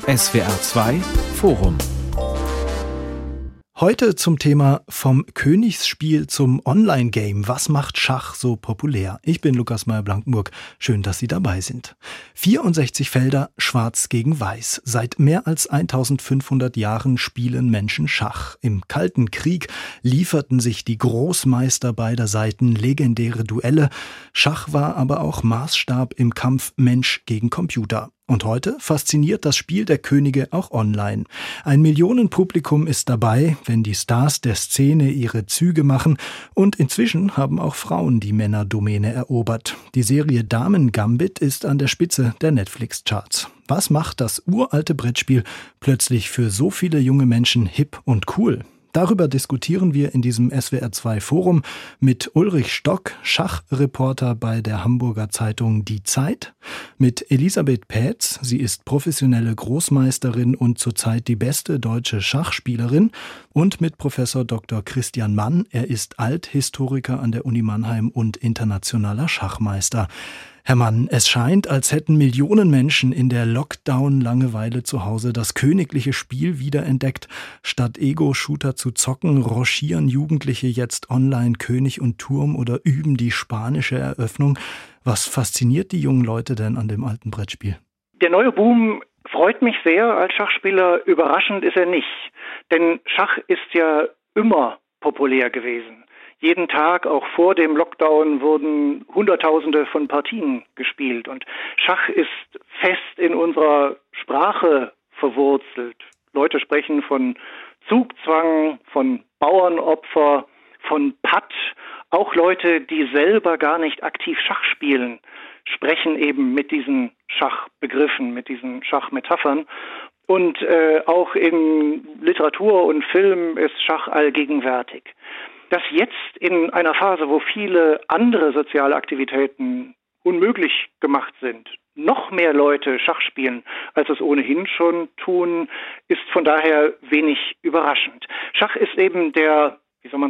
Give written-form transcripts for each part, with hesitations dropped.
SWR 2 Forum. Heute zum Thema vom Königsspiel zum Online-Game. Was macht Schach so populär? Ich bin Lukas Meyer-Blankenburg. Schön, dass Sie dabei sind. 64 Felder, schwarz gegen weiß. Seit mehr als 1500 Jahren spielen Menschen Schach. Im Kalten Krieg lieferten sich die Großmeister beider Seiten legendäre Duelle. Schach war aber auch Maßstab im Kampf Mensch gegen Computer. Und heute fasziniert das Spiel der Könige auch online. Ein Millionenpublikum ist dabei, wenn die Stars der Szene ihre Züge machen. Und inzwischen haben auch Frauen die Männerdomäne erobert. Die Serie Damen Gambit ist an der Spitze der Netflix-Charts. Was macht das uralte Brettspiel plötzlich für so viele junge Menschen hip und cool? Darüber diskutieren wir in diesem SWR 2 Forum mit Ulrich Stock, Schachreporter bei der Hamburger Zeitung Die Zeit, mit Elisabeth Pätz, sie ist professionelle Großmeisterin und zurzeit die beste deutsche Schachspielerin, und mit Professor Dr. Christian Mann, er ist Althistoriker an der Uni Mannheim und internationaler Schachmeister. Herr Mann, es scheint, als hätten Millionen Menschen in der Lockdown-Langeweile zu Hause das königliche Spiel wiederentdeckt. Statt Ego-Shooter zu zocken, rochieren Jugendliche jetzt online König und Turm oder üben die spanische Eröffnung. Was fasziniert die jungen Leute denn an dem alten Brettspiel? Der neue Boom freut mich sehr als Schachspieler. Überraschend ist er nicht. Denn Schach ist ja immer populär gewesen. Jeden Tag, auch vor dem Lockdown, wurden Hunderttausende von Partien gespielt. Und Schach ist fest in unserer Sprache verwurzelt. Leute sprechen von Zugzwang, von Bauernopfer, von Patt. Auch Leute, die selber gar nicht aktiv Schach spielen, sprechen eben mit diesen Schachbegriffen, mit diesen Schachmetaphern. Und auch in Literatur und Film ist Schach allgegenwärtig. Dass jetzt in einer Phase, wo viele andere soziale Aktivitäten unmöglich gemacht sind, noch mehr Leute Schach spielen, als es ohnehin schon tun, ist von daher wenig überraschend. Schach ist eben der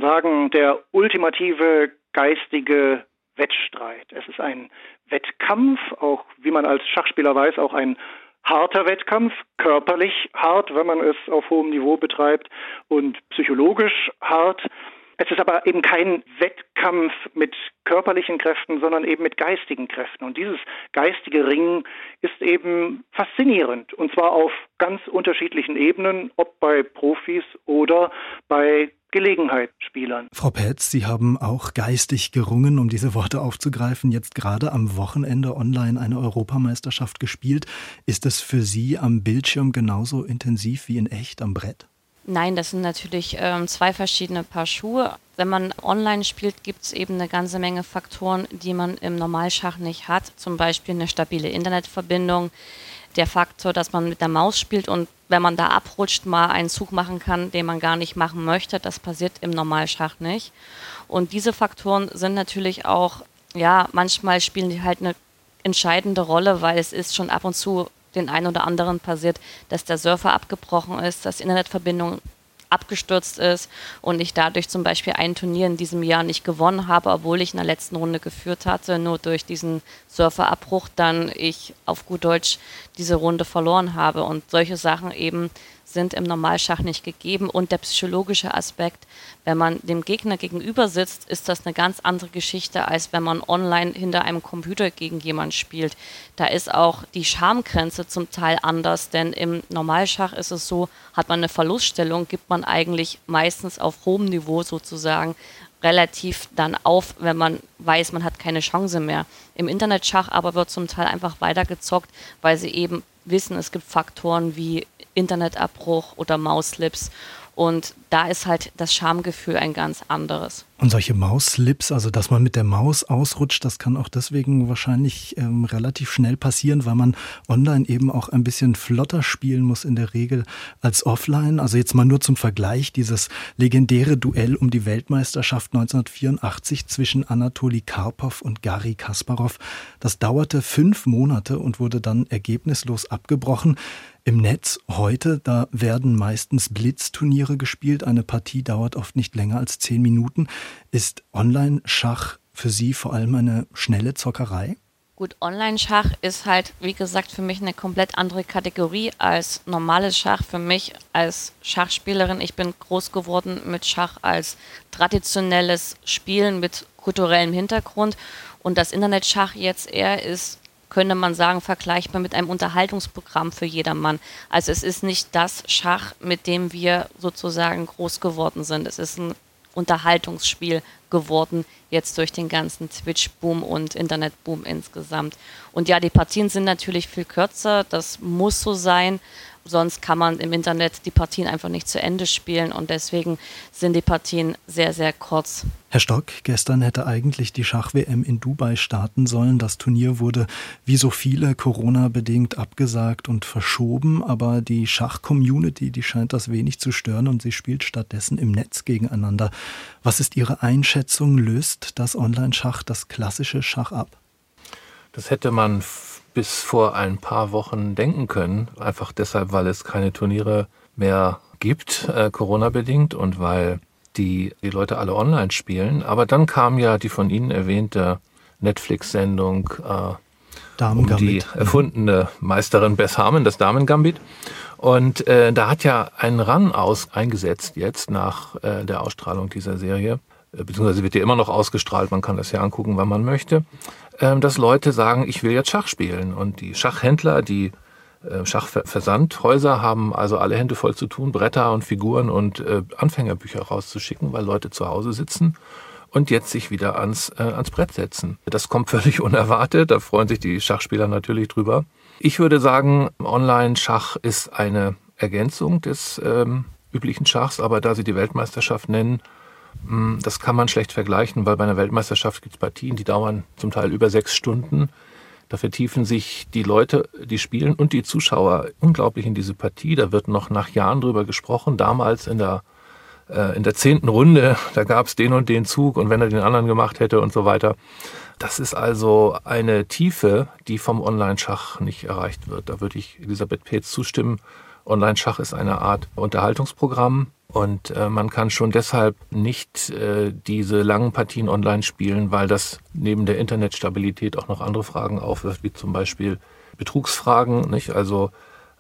ultimative geistige Wettstreit. Es ist ein Wettkampf, auch wie man als Schachspieler weiß, auch ein harter Wettkampf, körperlich hart, wenn man es auf hohem Niveau betreibt, und psychologisch hart. Es ist aber eben kein Wettkampf mit körperlichen Kräften, sondern eben mit geistigen Kräften. Und dieses geistige Ringen ist eben faszinierend. Und zwar auf ganz unterschiedlichen Ebenen, ob bei Profis oder bei Gelegenheitsspielern. Frau Pätz, Sie haben auch geistig gerungen, um diese Worte aufzugreifen, jetzt gerade am Wochenende online eine Europameisterschaft gespielt. Ist es für Sie am Bildschirm genauso intensiv wie in echt am Brett? Nein, das sind natürlich zwei verschiedene Paar Schuhe. Wenn man online spielt, gibt es eben eine ganze Menge Faktoren, die man im Normalschach nicht hat. Zum Beispiel eine stabile Internetverbindung, der Faktor, dass man mit der Maus spielt und wenn man da abrutscht, mal einen Zug machen kann, den man gar nicht machen möchte. Das passiert im Normalschach nicht. Und diese Faktoren sind natürlich auch, manchmal spielen die halt eine entscheidende Rolle, weil es ist schon ab und zu den einen oder anderen passiert, dass der Surfer abgebrochen ist, dass die Internetverbindung abgestürzt ist und ich dadurch zum Beispiel ein Turnier in diesem Jahr nicht gewonnen habe, obwohl ich in der letzten Runde geführt hatte, nur durch diesen Surferabbruch dann ich auf gut Deutsch diese Runde verloren habe. Und solche Sachen eben sind im Normalschach nicht gegeben. Und der psychologische Aspekt, wenn man dem Gegner gegenüber sitzt, ist das eine ganz andere Geschichte, als wenn man online hinter einem Computer gegen jemanden spielt. Da ist auch die Schamgrenze zum Teil anders, denn im Normalschach ist es so, hat man eine Verluststellung, gibt man eigentlich meistens auf hohem Niveau sozusagen relativ dann auf, wenn man weiß, man hat keine Chance mehr. Im Internetschach aber wird zum Teil einfach weitergezockt, weil sie eben wissen, es gibt Faktoren wie Internetabbruch oder Mausslips und da ist halt das Schamgefühl ein ganz anderes. Und solche Mausslips, also dass man mit der Maus ausrutscht, das kann auch deswegen wahrscheinlich relativ schnell passieren, weil man online eben auch ein bisschen flotter spielen muss in der Regel als offline. Also jetzt mal nur zum Vergleich, dieses legendäre Duell um die Weltmeisterschaft 1984 zwischen Anatoli Karpov und Garri Kasparov, das dauerte 5 Monate und wurde dann ergebnislos abgebrochen. Im Netz heute, da werden meistens Blitzturniere gespielt. Eine Partie dauert oft nicht länger als 10 Minuten. Ist Online-Schach für Sie vor allem eine schnelle Zockerei? Gut, Online-Schach ist halt, wie gesagt, für mich eine komplett andere Kategorie als normales Schach. Für mich als Schachspielerin, ich bin groß geworden mit Schach als traditionelles Spielen mit kulturellem Hintergrund. Und das Internetschach jetzt eher ist, könnte man sagen, vergleichbar mit einem Unterhaltungsprogramm für jedermann. Also es ist nicht das Schach, mit dem wir sozusagen groß geworden sind. Es ist ein Unterhaltungsspiel geworden, jetzt durch den ganzen Twitch-Boom und Internet-Boom insgesamt. Und ja, die Partien sind natürlich viel kürzer, das muss so sein, sonst kann man im Internet die Partien einfach nicht zu Ende spielen und deswegen sind die Partien sehr, sehr kurz. Herr Stock, gestern hätte eigentlich die Schach-WM in Dubai starten sollen. Das Turnier wurde wie so viele Corona-bedingt abgesagt und verschoben, aber die Schach-Community, die scheint das wenig zu stören und sie spielt stattdessen im Netz gegeneinander. Was ist Ihre Einschätzung? Löst das Online-Schach das klassische Schach ab? Das hätte man bis vor ein paar Wochen denken können, einfach deshalb, weil es keine Turniere mehr gibt, Corona-bedingt, und weil die Leute alle online spielen. Aber dann kam ja die von Ihnen erwähnte Netflix-Sendung um die erfundene Meisterin Beth Harmon, das Damen-Gambit. Und da hat ja ein Run eingesetzt jetzt nach der Ausstrahlung dieser Serie, beziehungsweise wird ja immer noch ausgestrahlt, man kann das ja angucken, wann man möchte, dass Leute sagen, ich will jetzt Schach spielen. Und die Schachhändler, die Schachversandhäuser haben also alle Hände voll zu tun, Bretter und Figuren und Anfängerbücher rauszuschicken, weil Leute zu Hause sitzen und jetzt sich wieder ans Brett setzen. Das kommt völlig unerwartet, da freuen sich die Schachspieler natürlich drüber. Ich würde sagen, Online-Schach ist eine Ergänzung des üblichen Schachs, aber da Sie die Weltmeisterschaft nennen, das kann man schlecht vergleichen, weil bei einer Weltmeisterschaft gibt es Partien, die dauern zum Teil über 6 Stunden. Da vertiefen sich die Leute, die spielen, und die Zuschauer unglaublich in diese Partie. Da wird noch nach Jahren drüber gesprochen. Damals in der 10. Runde, da gab es den und den Zug und wenn er den anderen gemacht hätte und so weiter. Das ist also eine Tiefe, die vom Online-Schach nicht erreicht wird. Da würde ich Elisabeth Peetz zustimmen. Online-Schach ist eine Art Unterhaltungsprogramm. Und man kann schon deshalb nicht diese langen Partien online spielen, weil das neben der Internetstabilität auch noch andere Fragen aufwirft, wie zum Beispiel Betrugsfragen, nicht? Also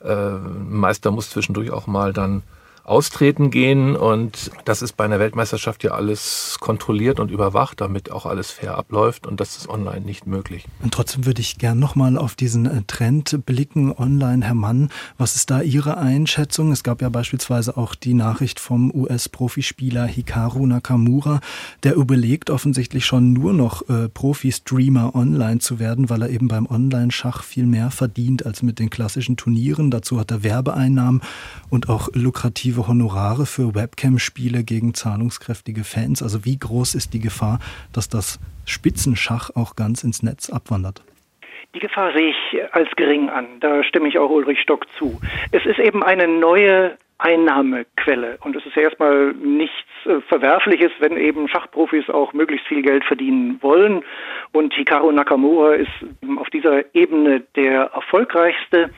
ein Meister muss zwischendurch auch mal dann austreten gehen, und das ist bei einer Weltmeisterschaft ja alles kontrolliert und überwacht, damit auch alles fair abläuft, und das ist online nicht möglich. Und trotzdem würde ich gern nochmal auf diesen Trend blicken online. Herr Mann, was ist da Ihre Einschätzung? Es gab ja beispielsweise auch die Nachricht vom US-Profispieler Hikaru Nakamura, der überlegt offensichtlich schon nur noch Profi-Streamer online zu werden, weil er eben beim Online-Schach viel mehr verdient als mit den klassischen Turnieren. Dazu hat er Werbeeinnahmen und auch lukrative Honorare für Webcam-Spiele gegen zahlungskräftige Fans. Also wie groß ist die Gefahr, dass das Spitzenschach auch ganz ins Netz abwandert? Die Gefahr sehe ich als gering an. Da stimme ich auch Ulrich Stock zu. Es ist eben eine neue Einnahmequelle. Und es ist ja erstmal nichts Verwerfliches, wenn eben Schachprofis auch möglichst viel Geld verdienen wollen. Und Hikaru Nakamura ist auf dieser Ebene der erfolgreichste.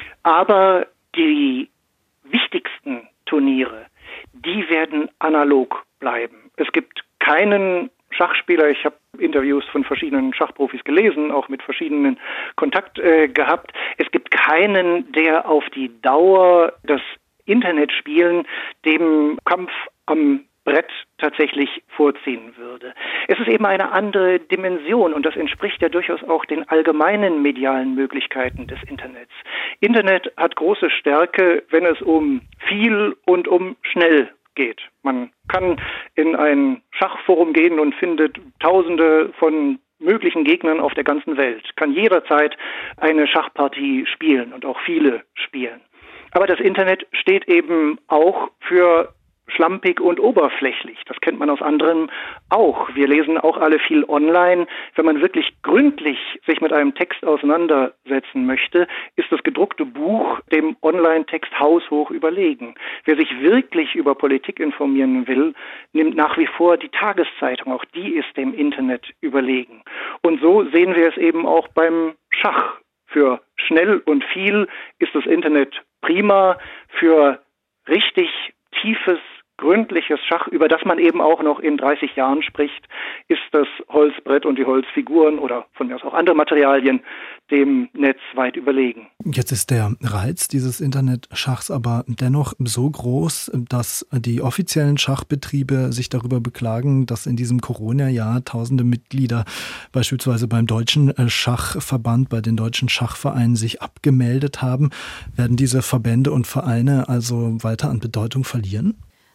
Aber die wichtigsten Turniere, die werden analog bleiben. Es gibt keinen Schachspieler, ich habe Interviews von verschiedenen Schachprofis gelesen, auch mit verschiedenen Kontakt gehabt. Es gibt keinen, der auf die Dauer das Internetspielen dem Kampf am Brett tatsächlich vorziehen würde. Es ist eben eine andere Dimension und das entspricht ja durchaus auch den allgemeinen medialen Möglichkeiten des Internets. Internet hat große Stärke, wenn es um viel und um schnell geht. Man kann in ein Schachforum gehen und findet Tausende von möglichen Gegnern auf der ganzen Welt, kann jederzeit eine Schachpartie spielen und auch viele spielen. Aber das Internet steht eben auch für schlampig und oberflächlich. Das kennt man aus anderem auch. Wir lesen auch alle viel online. Wenn man wirklich gründlich sich mit einem Text auseinandersetzen möchte, ist das gedruckte Buch dem Online-Text haushoch überlegen. Wer sich wirklich über Politik informieren will, nimmt nach wie vor die Tageszeitung. Auch die ist dem Internet überlegen. Und so sehen wir es eben auch beim Schach. Für schnell und viel ist das Internet prima. Für richtig tiefes gründliches Schach, über das man eben auch noch in 30 Jahren spricht, ist das Holzbrett und die Holzfiguren oder von mir aus auch andere Materialien dem Netz weit überlegen. Jetzt ist der Reiz dieses Internetschachs aber dennoch so groß, dass die offiziellen Schachbetriebe sich darüber beklagen, dass in diesem Corona-Jahr tausende Mitglieder beispielsweise beim Deutschen Schachverband, bei den deutschen Schachvereinen sich abgemeldet haben. Werden diese Verbände und Vereine also weiter an Bedeutung verlieren?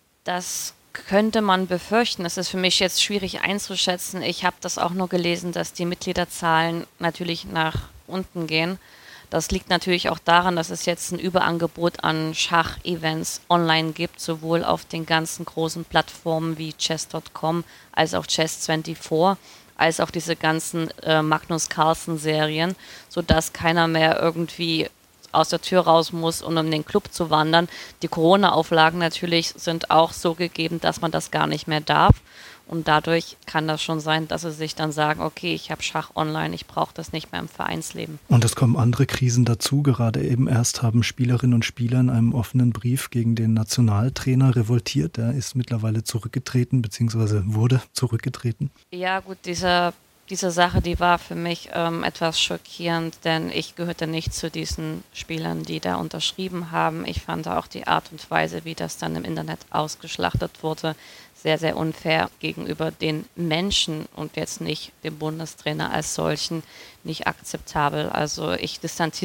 Das könnte man befürchten. Es ist für mich jetzt schwierig einzuschätzen. Ich habe das auch nur gelesen, dass die Mitgliederzahlen natürlich nach unten gehen. Das liegt natürlich auch daran, dass es jetzt ein Überangebot an Schach-Events online gibt, sowohl auf den ganzen großen Plattformen wie Chess.com als auch Chess24, als auch diese ganzen Magnus Carlsen-Serien, sodass keiner mehr irgendwie aus der Tür raus muss, um in den Club zu wandern. Die Corona-Auflagen natürlich sind auch so gegeben, dass man das gar nicht mehr darf. Und dadurch kann das schon sein, dass sie sich dann sagen, okay, ich habe Schach online, ich brauche das nicht mehr im Vereinsleben. Und es kommen andere Krisen dazu. Gerade eben erst haben Spielerinnen und Spieler in einem offenen Brief gegen den Nationaltrainer revoltiert. Der ist mittlerweile zurückgetreten, beziehungsweise wurde zurückgetreten. Ja gut, diese Sache, die war für mich etwas schockierend, denn ich gehörte nicht zu diesen Spielern, die da unterschrieben haben. Ich fand auch die Art und Weise, wie das dann im Internet ausgeschlachtet wurde, sehr, sehr unfair gegenüber den Menschen und jetzt nicht dem Bundestrainer als solchen, nicht akzeptabel. Also ich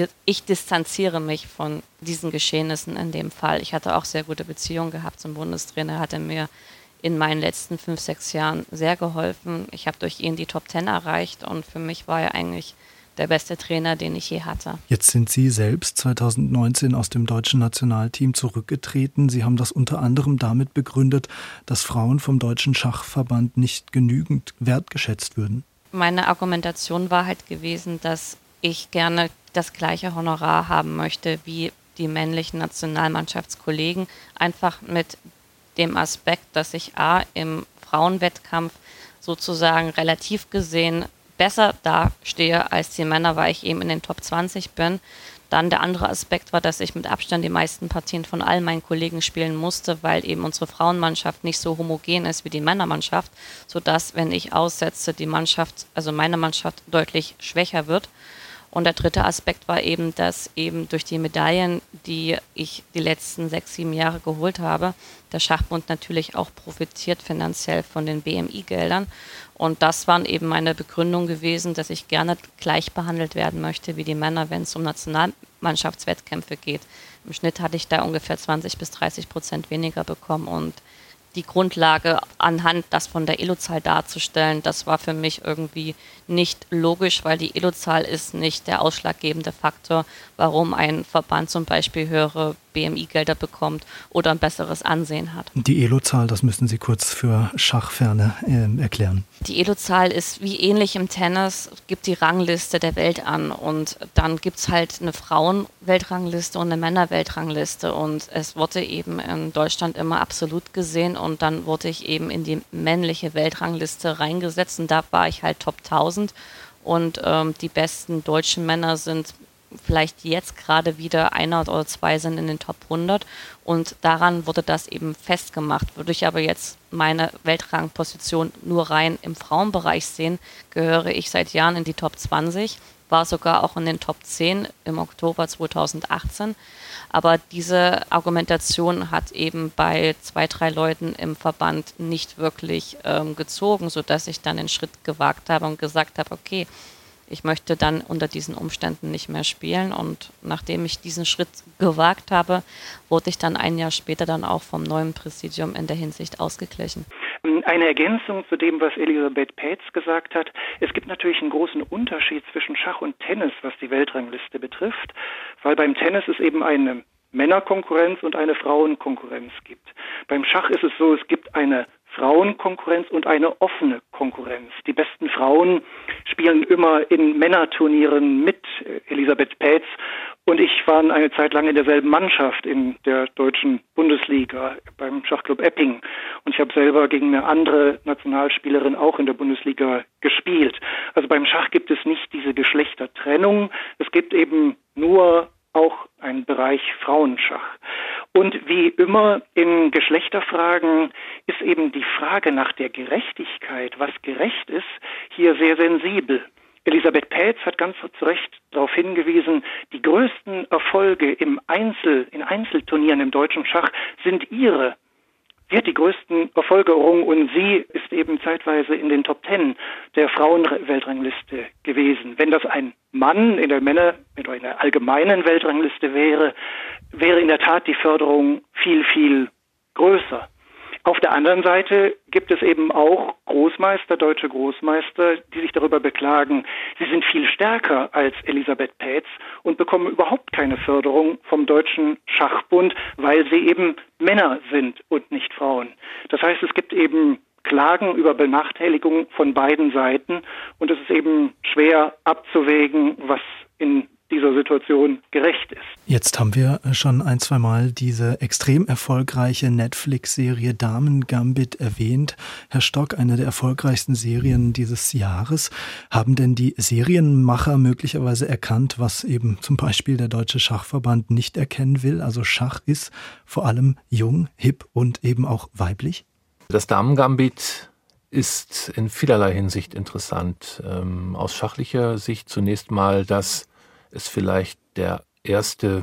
distanziere mich von diesen Geschehnissen in dem Fall. Ich hatte auch sehr gute Beziehungen gehabt zum Bundestrainer, hatte mir in meinen letzten 5, 6 Jahren sehr geholfen. Ich habe durch ihn die Top 10 erreicht und für mich war er eigentlich der beste Trainer, den ich je hatte. Jetzt sind Sie selbst 2019 aus dem deutschen Nationalteam zurückgetreten. Sie haben das unter anderem damit begründet, dass Frauen vom Deutschen Schachverband nicht genügend wertgeschätzt würden. Meine Argumentation war halt gewesen, dass ich gerne das gleiche Honorar haben möchte wie die männlichen Nationalmannschaftskollegen, einfach mit dem Aspekt, dass ich im Frauenwettkampf sozusagen relativ gesehen besser dastehe als die Männer, weil ich eben in den Top 20 bin. Dann der andere Aspekt war, dass ich mit Abstand die meisten Partien von all meinen Kollegen spielen musste, weil eben unsere Frauenmannschaft nicht so homogen ist wie die Männermannschaft, sodass, wenn ich aussetze, die Mannschaft, also meine Mannschaft, deutlich schwächer wird. Und der dritte Aspekt war eben, dass eben durch die Medaillen, die ich die letzten 6, 7 Jahre geholt habe, der Schachbund natürlich auch profitiert finanziell von den BMI-Geldern. Und das waren eben meine Begründung gewesen, dass ich gerne gleich behandelt werden möchte wie die Männer, wenn es um Nationalmannschaftswettkämpfe geht. Im Schnitt hatte ich da ungefähr 20-30% weniger bekommen und die Grundlage anhand das von der Elo-Zahl darzustellen, das war für mich irgendwie nicht logisch, weil die Elo-Zahl ist nicht der ausschlaggebende Faktor, warum ein Verband zum Beispiel höhere BMI-Gelder bekommt oder ein besseres Ansehen hat. Die Elo-Zahl, das müssen Sie kurz für Schachferne erklären. Die Elo-Zahl ist wie ähnlich im Tennis, gibt die Rangliste der Welt an und dann gibt es halt eine Frauen-Weltrangliste und eine Männer-Weltrangliste und es wurde eben in Deutschland immer absolut gesehen und dann wurde ich eben in die männliche Weltrangliste reingesetzt und da war ich halt Top 1000 und die besten deutschen Männer sind vielleicht jetzt gerade wieder 1 oder 2 sind in den Top 100 und daran wurde das eben festgemacht. Würde ich aber jetzt meine Weltrangposition nur rein im Frauenbereich sehen, gehöre ich seit Jahren in die Top 20, war sogar auch in den Top 10 im Oktober 2018. Aber diese Argumentation hat eben bei 2, 3 Leuten im Verband nicht wirklich gezogen, sodass ich dann den Schritt gewagt habe und gesagt habe, okay, ich möchte dann unter diesen Umständen nicht mehr spielen und nachdem ich diesen Schritt gewagt habe, wurde ich dann 1 Jahr später dann auch vom neuen Präsidium in der Hinsicht ausgeglichen. Eine Ergänzung zu dem, was Elisabeth Pähtz gesagt hat. Es gibt natürlich einen großen Unterschied zwischen Schach und Tennis, was die Weltrangliste betrifft, weil beim Tennis es eben eine Männerkonkurrenz und eine Frauenkonkurrenz gibt. Beim Schach ist es so, es gibt eine Frauenkonkurrenz und eine offene Konkurrenz. Die besten Frauen spielen immer in Männerturnieren mit, Elisabeth Pähtz und ich waren eine Zeit lang in derselben Mannschaft in der deutschen Bundesliga beim Schachclub Epping und ich habe selber gegen eine andere Nationalspielerin auch in der Bundesliga gespielt. Also beim Schach gibt es nicht diese Geschlechtertrennung, es gibt eben nur auch einen Bereich Frauenschach. Und wie immer in Geschlechterfragen ist eben die Frage nach der Gerechtigkeit, was gerecht ist, hier sehr sensibel. Elisabeth Pähtz hat ganz zu Recht darauf hingewiesen, die größten Erfolge in Einzelturnieren im deutschen Schach sind ihre. Sie hat die größten Erfolge errungen und sie ist eben zeitweise in den Top 10 der Frauenweltrangliste gewesen. Wenn das ein Mann in der allgemeinen Weltrangliste wäre in der Tat die Förderung viel, viel größer. Auf der anderen Seite gibt es eben auch deutsche Großmeister, die sich darüber beklagen, sie sind viel stärker als Elisabeth Pähtz und bekommen überhaupt keine Förderung vom Deutschen Schachbund, weil sie eben Männer sind und nicht Frauen. Das heißt, es gibt eben Klagen über Benachteiligung von beiden Seiten und es ist eben schwer abzuwägen, was in dieser Situation gerecht ist. Jetzt haben wir schon ein, zwei Mal diese extrem erfolgreiche Netflix-Serie Damen Gambit erwähnt. Herr Stock, eine der erfolgreichsten Serien dieses Jahres. Haben denn die Serienmacher möglicherweise erkannt, was eben zum Beispiel der Deutsche Schachverband nicht erkennen will? Also Schach ist vor allem jung, hip und eben auch weiblich? Das Damen Gambit ist in vielerlei Hinsicht interessant. Aus schachlicher Sicht zunächst mal, dass es vielleicht der erste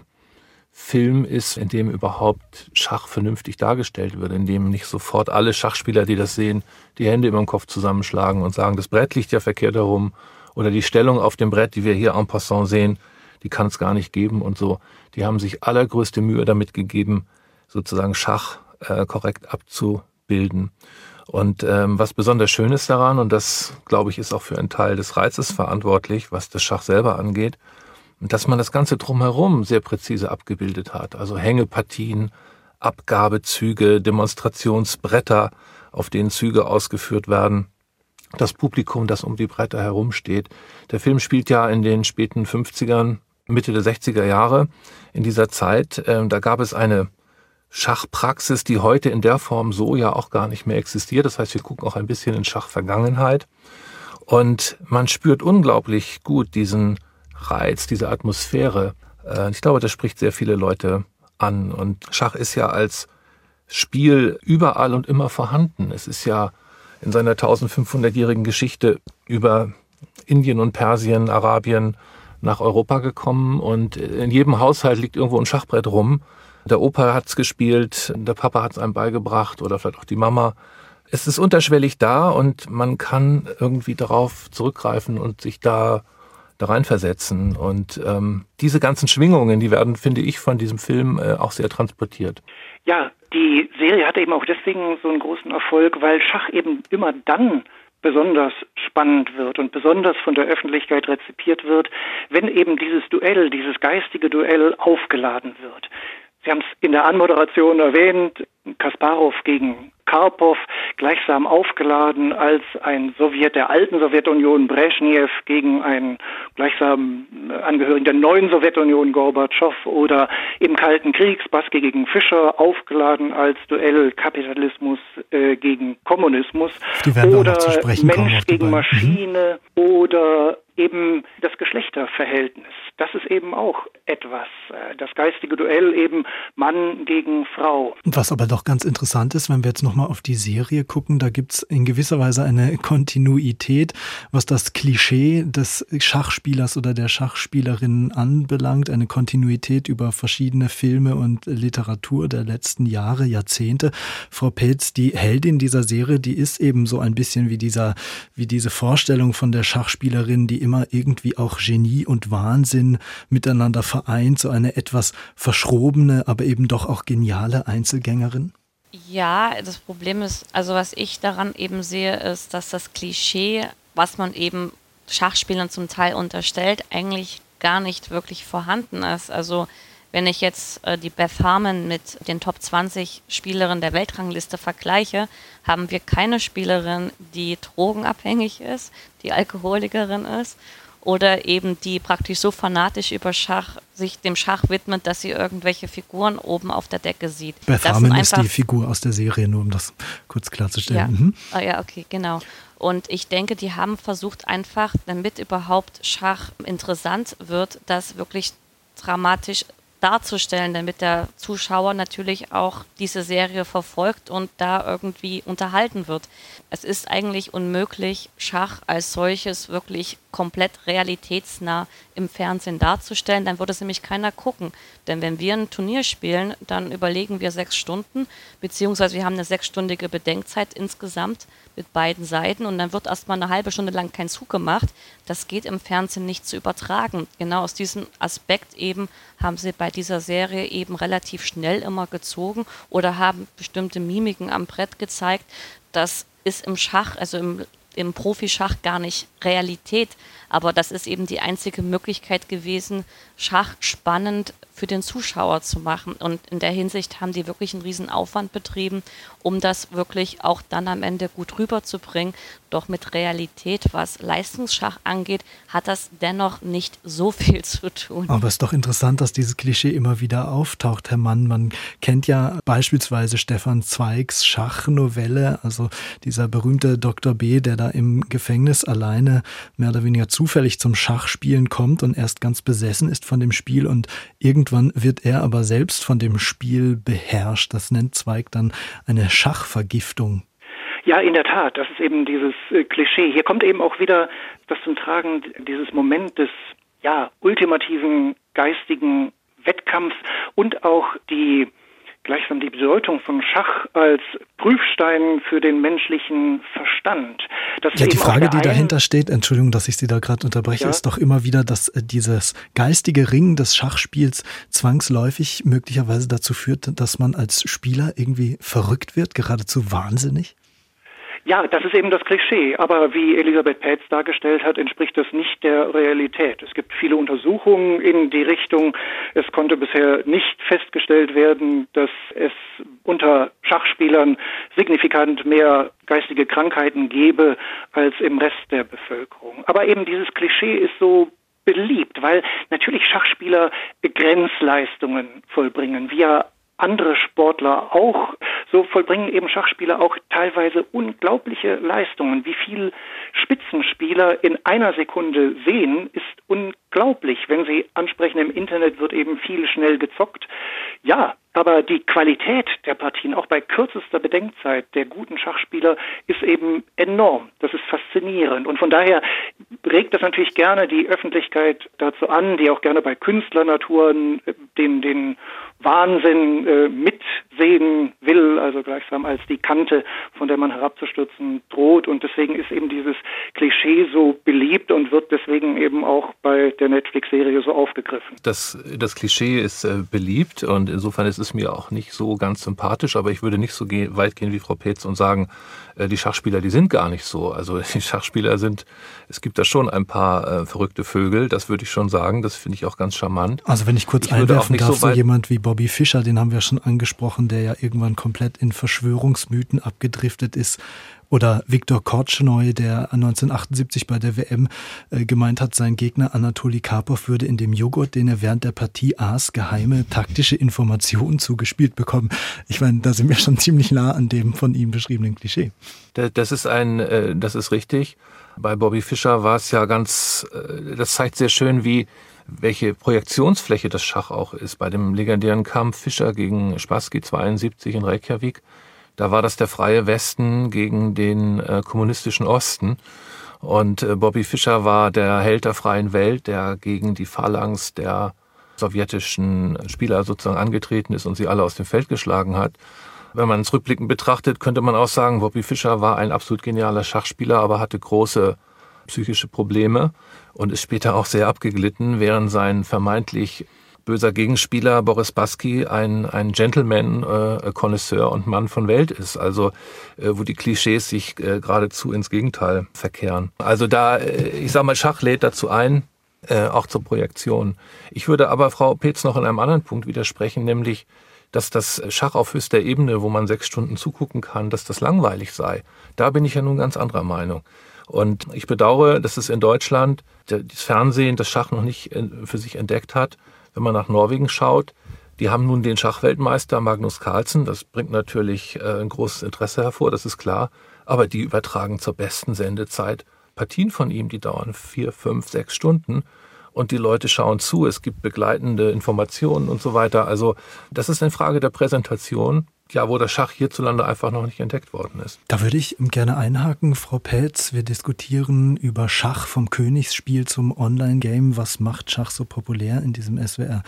Film ist, in dem überhaupt Schach vernünftig dargestellt wird, in dem nicht sofort alle Schachspieler, die das sehen, die Hände über den Kopf zusammenschlagen und sagen, das Brett liegt ja verkehrt herum oder die Stellung auf dem Brett, die wir hier en passant sehen, die kann es gar nicht geben und so. Die haben sich allergrößte Mühe damit gegeben, sozusagen Schach korrekt abzubilden. Und was besonders schön ist daran, und das, glaube ich, ist auch für einen Teil des Reizes verantwortlich, was das Schach selber angeht, dass man das Ganze drumherum sehr präzise abgebildet hat. Also Hängepartien, Abgabezüge, Demonstrationsbretter, auf denen Züge ausgeführt werden. Das Publikum, das um die Bretter herumsteht. Der Film spielt ja in den späten 50ern, Mitte der 60er Jahre. In dieser Zeit, da gab es eine Schachpraxis, die heute in der Form so ja auch gar nicht mehr existiert. Das heißt, wir gucken auch ein bisschen in Schachvergangenheit. Und man spürt unglaublich gut diesen Reiz, diese Atmosphäre. Ich glaube, das spricht sehr viele Leute an. Und Schach ist ja als Spiel überall und immer vorhanden. Es ist ja in seiner 1500-jährigen Geschichte über Indien und Persien, Arabien nach Europa gekommen. Und in jedem Haushalt liegt irgendwo ein Schachbrett rum. Der Opa hat's gespielt, der Papa hat's einem beigebracht oder vielleicht auch die Mama. Es ist unterschwellig da und man kann irgendwie darauf zurückgreifen und sich da reinversetzen. Und diese ganzen Schwingungen, die werden, finde ich, von diesem Film auch sehr transportiert. Ja, die Serie hatte eben auch deswegen so einen großen Erfolg, weil Schach eben immer dann besonders spannend wird und besonders von der Öffentlichkeit rezipiert wird, wenn eben dieses geistige Duell aufgeladen wird. Sie haben es in der Anmoderation erwähnt, Kasparow gegen Karpow, gleichsam aufgeladen als ein Sowjet der alten Sowjetunion, Brezhnev gegen einen gleichsam Angehörigen der neuen Sowjetunion, Gorbatschow, oder im Kalten Krieg, Spassky gegen Fischer, aufgeladen als Duell Kapitalismus gegen Kommunismus, oder Mensch gegen Maschine, oder eben das Geschlechterverhältnis. Das ist eben auch etwas, das geistige Duell eben Mann gegen Frau. Was aber doch ganz interessant ist, wenn wir jetzt nochmal auf die Serie gucken, da gibt's in gewisser Weise eine Kontinuität, was das Klischee des Schachspielers oder der Schachspielerin anbelangt, eine Kontinuität über verschiedene Filme und Literatur der letzten Jahre, Jahrzehnte. Frau Pähtz, die Heldin dieser Serie, die ist eben so ein bisschen wie diese Vorstellung von der Schachspielerin, die immer irgendwie auch Genie und Wahnsinn miteinander vereint, so eine etwas verschrobene, aber eben doch auch geniale Einzelgängerin? Ja, das Problem ist, also was ich daran eben sehe, ist, dass das Klischee, was man eben Schachspielern zum Teil unterstellt, eigentlich gar nicht wirklich vorhanden ist. Also wenn ich jetzt die Beth Harmon mit den Top 20 Spielerinnen der Weltrangliste vergleiche, haben wir keine Spielerin, die drogenabhängig ist, die Alkoholikerin ist oder eben die praktisch so fanatisch über Schach sich dem Schach widmet, dass sie irgendwelche Figuren oben auf der Decke sieht. Beth Harmon ist die Figur aus der Serie, nur um das kurz klarzustellen. Ja, ja, okay, genau. Und ich denke, die haben versucht einfach, damit überhaupt Schach interessant wird, das wirklich dramatisch darzustellen, damit der Zuschauer natürlich auch diese Serie verfolgt und da irgendwie unterhalten wird. Es ist eigentlich unmöglich, Schach als solches wirklich komplett realitätsnah im Fernsehen darzustellen, dann würde es nämlich keiner gucken. Denn wenn wir ein Turnier spielen, dann überlegen wir 6 Stunden, beziehungsweise wir haben eine 6-stündige Bedenkzeit insgesamt mit beiden Seiten und dann wird erstmal eine halbe Stunde lang kein Zug gemacht. Das geht im Fernsehen nicht zu übertragen. Genau aus diesem Aspekt eben haben sie bei dieser Serie eben relativ schnell immer gezogen oder haben bestimmte Mimiken am Brett gezeigt. Das ist im Schach, also im Profischach gar nicht Realität, aber das ist eben die einzige Möglichkeit gewesen, Schach spannend für den Zuschauer zu machen. Und in der Hinsicht haben die wirklich einen riesen Aufwand betrieben, um das wirklich auch dann am Ende gut rüberzubringen. Doch mit Realität, was Leistungsschach angeht, hat das dennoch nicht so viel zu tun. Aber es ist doch interessant, dass dieses Klischee immer wieder auftaucht, Herr Mann. Man kennt ja beispielsweise Stefan Zweigs Schachnovelle, also dieser berühmte Dr. B., der da im Gefängnis alleine mehr oder weniger zufällig zum Schachspielen kommt und erst ganz besessen ist von dem Spiel und irgendwann wird er aber selbst von dem Spiel beherrscht. Das nennt Zweig dann eine Schachvergiftung. Ja, in der Tat, das ist eben dieses Klischee. Hier kommt eben auch wieder das zum Tragen, dieses Moment des ultimativen geistigen Wettkampfs und auch gleichsam die Bedeutung von Schach als Prüfstein für den menschlichen Verstand. Ja, die Frage, die dahinter steht, Entschuldigung, dass ich Sie da gerade unterbreche, ist doch immer wieder, dass dieses geistige Ringen des Schachspiels zwangsläufig möglicherweise dazu führt, dass man als Spieler irgendwie verrückt wird, geradezu wahnsinnig. Ja, das ist eben das Klischee. Aber wie Elisabeth Pähtz dargestellt hat, entspricht das nicht der Realität. Es gibt viele Untersuchungen in die Richtung. Es konnte bisher nicht festgestellt werden, dass es unter Schachspielern signifikant mehr geistige Krankheiten gäbe als im Rest der Bevölkerung. Aber eben dieses Klischee ist so beliebt, weil natürlich Schachspieler Grenzleistungen vollbringen, wie ja andere Sportler auch, so vollbringen eben Schachspieler auch teilweise unglaubliche Leistungen. Wie viel Spitzenspieler in einer Sekunde sehen, ist unglaublich. Wenn Sie ansprechen, im Internet wird eben viel schnell gezockt. Ja, aber die Qualität der Partien, auch bei kürzester Bedenkzeit der guten Schachspieler, ist eben enorm. Das ist faszinierend. Und von daher regt das natürlich gerne die Öffentlichkeit dazu an, die auch gerne bei Künstlernaturen den Wahnsinn mitsehen will, also gleichsam als die Kante, von der man herabzustürzen droht. Und deswegen ist eben dieses Klischee so beliebt und wird deswegen eben auch bei der Netflix-Serie so aufgegriffen. Das Klischee ist beliebt und insofern ist es mir auch nicht so ganz sympathisch, aber ich würde nicht so weit gehen wie Frau Pähtz und sagen, die Schachspieler, die sind gar nicht so. Also die Schachspieler es gibt da schon ein paar verrückte Vögel, das würde ich schon sagen, das finde ich auch ganz charmant. Also wenn ich kurz einwerfen darf, so jemand wie Bobby Fischer, den haben wir schon angesprochen, der ja irgendwann komplett in Verschwörungsmythen abgedriftet ist. Oder Viktor Kortschnoi, der 1978 bei der WM gemeint hat, sein Gegner Anatoli Karpov würde in dem Joghurt, den er während der Partie aß, geheime taktische Informationen zugespielt bekommen. Ich meine, da sind wir schon ziemlich nah an dem von ihm beschriebenen Klischee. Das ist richtig. Bei Bobby Fischer war es ja das zeigt sehr schön, welche Projektionsfläche das Schach auch ist. Bei dem legendären Kampf Fischer gegen Spassky 72 in Reykjavik, da war das der freie Westen gegen den kommunistischen Osten. Und Bobby Fischer war der Held der freien Welt, der gegen die Phalanx der sowjetischen Spieler sozusagen angetreten ist und sie alle aus dem Feld geschlagen hat. Wenn man es rückblickend betrachtet, könnte man auch sagen, Bobby Fischer war ein absolut genialer Schachspieler, aber hatte große psychische Probleme und ist später auch sehr abgeglitten, während sein vermeintlich böser Gegenspieler Boris Spassky ein Gentleman, Connoisseur und Mann von Welt ist. Also wo die Klischees sich geradezu ins Gegenteil verkehren. Also ich sag mal, Schach lädt dazu ein, auch zur Projektion. Ich würde aber Frau Pähtz noch in einem anderen Punkt widersprechen, nämlich, dass das Schach auf höchster Ebene, wo man 6 Stunden zugucken kann, dass das langweilig sei. Da bin ich ja nun ganz anderer Meinung. Und ich bedauere, dass es in Deutschland das Fernsehen das Schach noch nicht für sich entdeckt hat. Wenn man nach Norwegen schaut, die haben nun den Schachweltmeister Magnus Carlsen. Das bringt natürlich ein großes Interesse hervor, das ist klar. Aber die übertragen zur besten Sendezeit Partien von ihm, die dauern 4, 5, 6 Stunden. und die Leute schauen zu. Es gibt begleitende Informationen und so weiter. Also das ist eine Frage der Präsentation, ja, wo der Schach hierzulande einfach noch nicht entdeckt worden ist. Da würde ich gerne einhaken, Frau Pelz. Wir diskutieren über Schach vom Königsspiel zum Online-Game. Was macht Schach so populär in diesem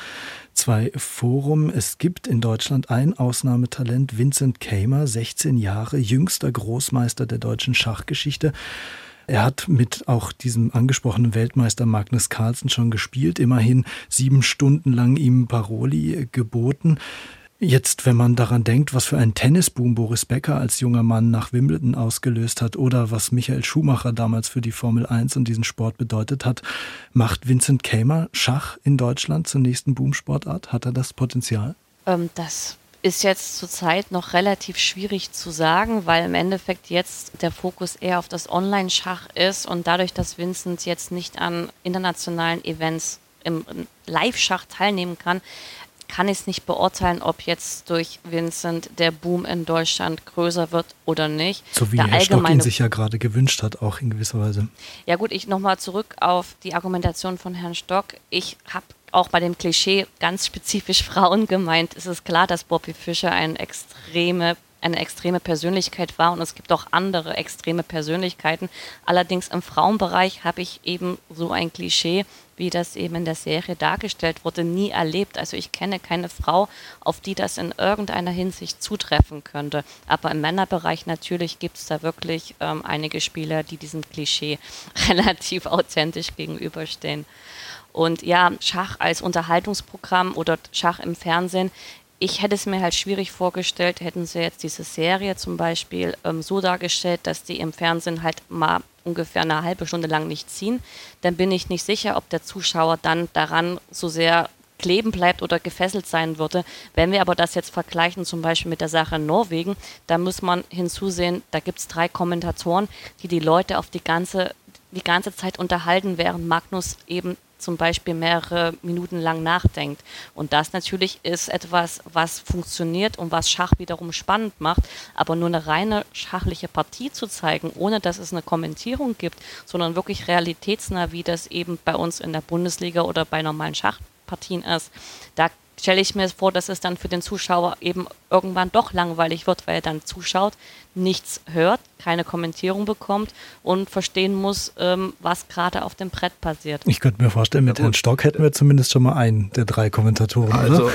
SWR2-Forum? Es gibt in Deutschland ein Ausnahmetalent, Vincent Keymer, 16 Jahre, jüngster Großmeister der deutschen Schachgeschichte. Er hat mit auch diesem angesprochenen Weltmeister Magnus Carlsen schon gespielt, immerhin 7 Stunden lang ihm Paroli geboten. Jetzt, wenn man daran denkt, was für einen Tennisboom Boris Becker als junger Mann nach Wimbledon ausgelöst hat oder was Michael Schumacher damals für die Formel 1 und diesen Sport bedeutet hat, macht Vincent Keymer Schach in Deutschland zur nächsten Boomsportart? Hat er das Potenzial? Das ist jetzt zurzeit noch relativ schwierig zu sagen, weil im Endeffekt jetzt der Fokus eher auf das Online-Schach ist und dadurch, dass Vincent jetzt nicht an internationalen Events im Live-Schach teilnehmen kann ich es nicht beurteilen, ob jetzt durch Vincent der Boom in Deutschland größer wird oder nicht. So wie Herr Stock ihn sich ja gerade gewünscht hat, auch in gewisser Weise. Ja gut, ich nochmal zurück auf die Argumentation von Herrn Stock. Ich habe auch bei dem Klischee ganz spezifisch Frauen gemeint. Es ist klar, dass Bobby Fischer eine extreme Persönlichkeit war und es gibt auch andere extreme Persönlichkeiten. Allerdings im Frauenbereich habe ich eben so ein Klischee, wie das eben in der Serie dargestellt wurde, nie erlebt. Also ich kenne keine Frau, auf die das in irgendeiner Hinsicht zutreffen könnte. Aber im Männerbereich natürlich gibt es da wirklich einige Spieler, die diesem Klischee relativ authentisch gegenüberstehen. Und ja, Schach als Unterhaltungsprogramm oder Schach im Fernsehen, ich hätte es mir halt schwierig vorgestellt, hätten sie jetzt diese Serie zum Beispiel so dargestellt, dass die im Fernsehen halt mal ungefähr eine halbe Stunde lang nicht ziehen. Dann bin ich nicht sicher, ob der Zuschauer dann daran so sehr kleben bleibt oder gefesselt sein würde. Wenn wir aber das jetzt vergleichen, zum Beispiel mit der Sache in Norwegen, da muss man hinzusehen, da gibt es 3 Kommentatoren, die Leute auf die ganze Zeit unterhalten, während Magnus eben zum Beispiel mehrere Minuten lang nachdenkt. Und das natürlich ist etwas, was funktioniert und was Schach wiederum spannend macht. Aber nur eine reine schachliche Partie zu zeigen, ohne dass es eine Kommentierung gibt, sondern wirklich realitätsnah, wie das eben bei uns in der Bundesliga oder bei normalen Schachpartien ist, da stelle ich mir vor, dass es dann für den Zuschauer eben irgendwann doch langweilig wird, weil er dann zuschaut, nichts hört, keine Kommentierung bekommt und verstehen muss, was gerade auf dem Brett passiert. Ich könnte mir vorstellen, mit Herrn Stock hätten wir zumindest schon mal einen der 3 Kommentatoren. Also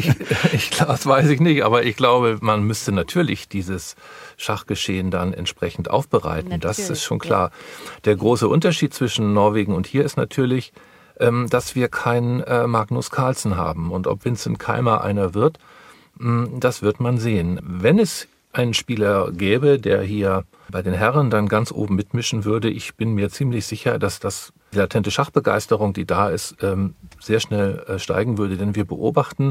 das weiß ich nicht, aber ich glaube, man müsste natürlich dieses Schachgeschehen dann entsprechend aufbereiten. Natürlich, das ist schon klar. Ja. Der große Unterschied zwischen Norwegen und hier ist natürlich, dass wir keinen Magnus Carlsen haben. Und ob Vincent Keymer einer wird, das wird man sehen. Wenn es einen Spieler gäbe, der hier bei den Herren dann ganz oben mitmischen würde, ich bin mir ziemlich sicher, dass die latente Schachbegeisterung, die da ist, sehr schnell steigen würde. Denn wir beobachten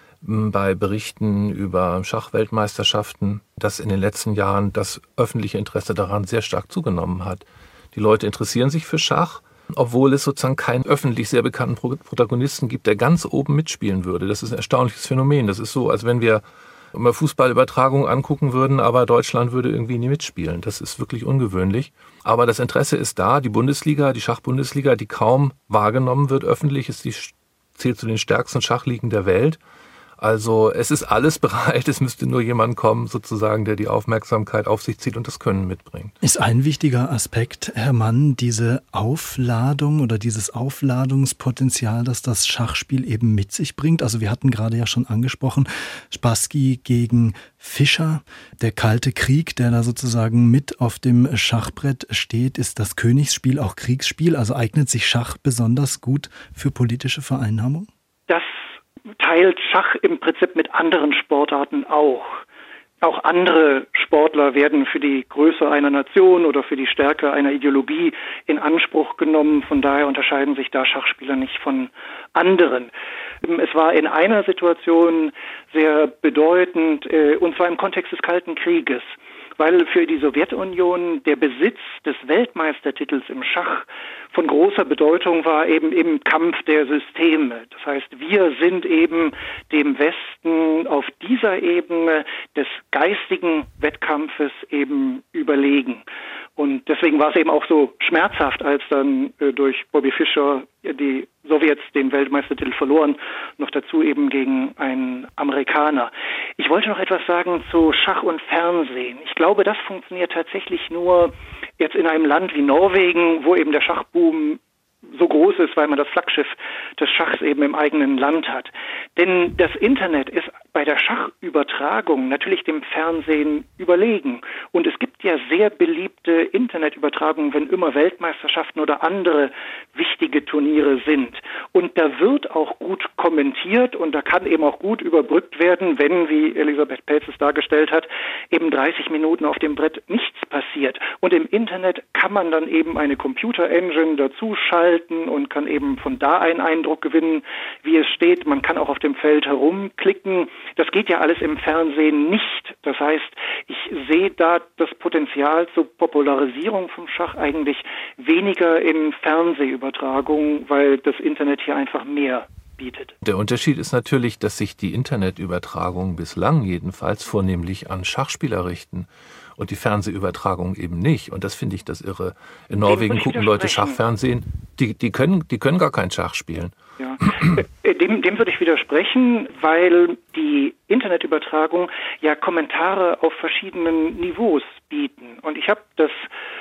bei Berichten über Schachweltmeisterschaften, dass in den letzten Jahren das öffentliche Interesse daran sehr stark zugenommen hat. Die Leute interessieren sich für Schach, obwohl es sozusagen keinen öffentlich sehr bekannten Protagonisten gibt, der ganz oben mitspielen würde. Das ist ein erstaunliches Phänomen. Das ist so, als wenn wir mal Fußballübertragungen angucken würden, aber Deutschland würde irgendwie nie mitspielen. Das ist wirklich ungewöhnlich. Aber das Interesse ist da. Die Bundesliga, die Schachbundesliga, die kaum wahrgenommen wird öffentlich, zählt zu den stärksten Schachligen der Welt. Also es ist alles bereit, es müsste nur jemand kommen, sozusagen, der die Aufmerksamkeit auf sich zieht und das Können mitbringt. Ist ein wichtiger Aspekt, Herr Mann, diese Aufladung oder dieses Aufladungspotenzial, das das Schachspiel eben mit sich bringt? Also wir hatten gerade ja schon angesprochen, Spassky gegen Fischer, der kalte Krieg, der da sozusagen mit auf dem Schachbrett steht. Ist das Königsspiel auch Kriegsspiel? Also eignet sich Schach besonders gut für politische Vereinnahmung? Das teilt Schach im Prinzip mit anderen Sportarten auch. Auch andere Sportler werden für die Größe einer Nation oder für die Stärke einer Ideologie in Anspruch genommen. Von daher unterscheiden sich da Schachspieler nicht von anderen. Es war in einer Situation sehr bedeutend, und zwar im Kontext des Kalten Krieges, weil für die Sowjetunion der Besitz des Weltmeistertitels im Schach von großer Bedeutung war, eben im Kampf der Systeme. Das heißt, wir sind eben dem Westen auf dieser Ebene des geistigen Wettkampfes eben überlegen. Und deswegen war es eben auch so schmerzhaft, als dann durch Bobby Fischer die Sowjets den Weltmeistertitel verloren, noch dazu eben gegen einen Amerikaner. Ich wollte noch etwas sagen zu Schach und Fernsehen. Ich glaube, das funktioniert tatsächlich nur jetzt in einem Land wie Norwegen, wo eben der Schachboom so groß ist, weil man das Flaggschiff des Schachs eben im eigenen Land hat. Denn das Internet ist bei der Schachübertragung natürlich dem Fernsehen überlegen. Und es gibt ja sehr beliebte Internetübertragungen, wenn immer Weltmeisterschaften oder andere wichtige Turniere sind. Und da wird auch gut kommentiert und da kann eben auch gut überbrückt werden, wenn, wie Elisabeth Pelz es dargestellt hat, eben 30 Minuten auf dem Brett nichts passiert. Und im Internet kann man dann eben eine Computer-Engine dazu schalten und kann eben von da einen Eindruck gewinnen, wie es steht. Man kann auch auf dem Feld herumklicken. Das geht ja alles im Fernsehen nicht. Das heißt, ich sehe da das Potenzial zur Popularisierung vom Schach eigentlich weniger in Fernsehübertragungen, weil das Internet hier einfach mehr bietet. Der Unterschied ist natürlich, dass sich die Internetübertragungen bislang jedenfalls vornehmlich an Schachspieler richten und die Fernsehübertragung eben nicht. Und das finde ich das Irre. In Norwegen gucken Leute Schachfernsehen, die können gar kein Schach spielen. Ja. Dem würde ich widersprechen, weil die Internetübertragung ja Kommentare auf verschiedenen Niveaus bieten. Und ich habe das